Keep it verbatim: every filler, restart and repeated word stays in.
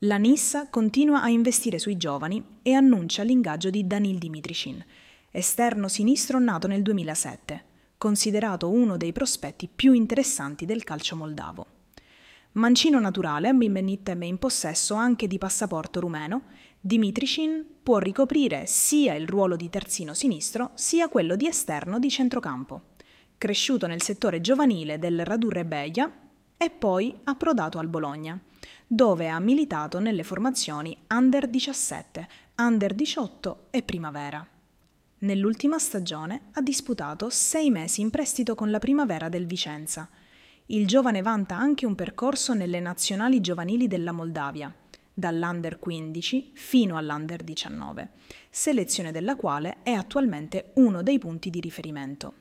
La Nissa continua a investire sui giovani e annuncia l'ingaggio di Danil Dimitrichin, esterno sinistro nato nel duemilasette, considerato uno dei prospetti più interessanti del calcio moldavo. Mancino naturale, ambiente in possesso anche di passaporto rumeno, Dimitrichin può ricoprire sia il ruolo di terzino sinistro sia quello di esterno di centrocampo. Cresciuto nel settore giovanile del Radu Rebeja e poi approdato al Bologna, dove ha militato nelle formazioni under diciassette, under diciotto e primavera. Nell'ultima stagione ha disputato sei mesi in prestito con la primavera del Vicenza. Il giovane vanta anche un percorso nelle nazionali giovanili della Moldavia, dall'under quindici fino all'under diciannove, selezione della quale è attualmente uno dei punti di riferimento.